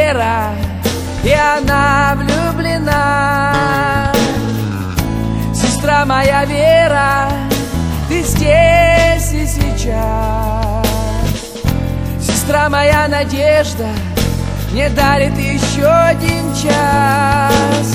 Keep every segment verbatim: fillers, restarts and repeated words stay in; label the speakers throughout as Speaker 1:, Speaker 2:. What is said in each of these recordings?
Speaker 1: вера, и она влюблена. Сестра моя Вера, ты здесь и сейчас. Сестра моя Надежда мне дарит еще один час.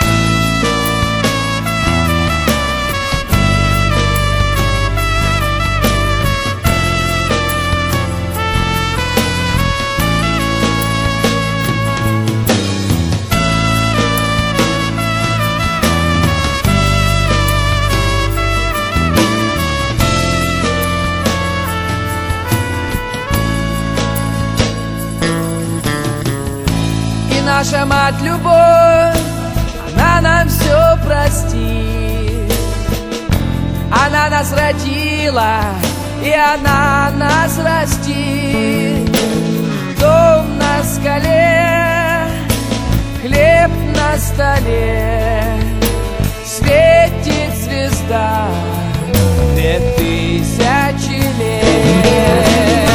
Speaker 1: Наша мать любовь, она нам все простит. Она нас родила, и она нас растит. Дом на скале, хлеб на столе, светит звезда две тысячи лет.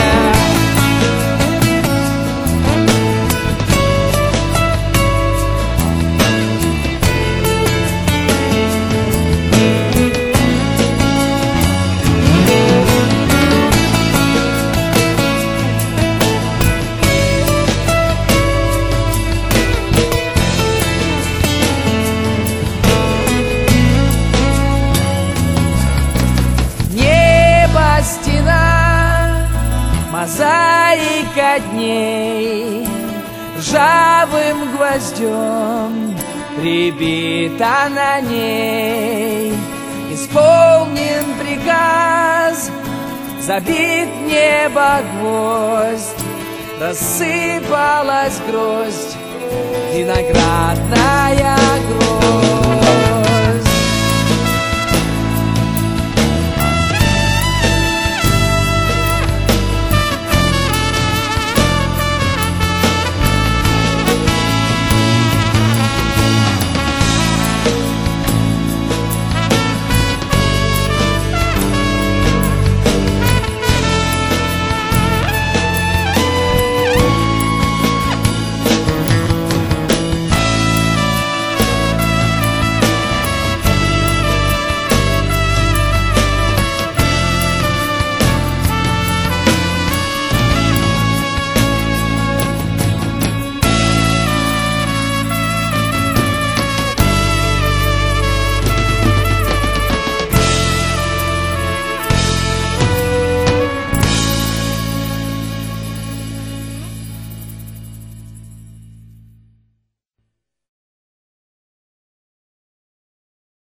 Speaker 1: Мозаика дней ржавым гвоздем прибита на ней. Исполнен приказ, забит небо гвоздь, рассыпалась гроздь, виноградная гроздь.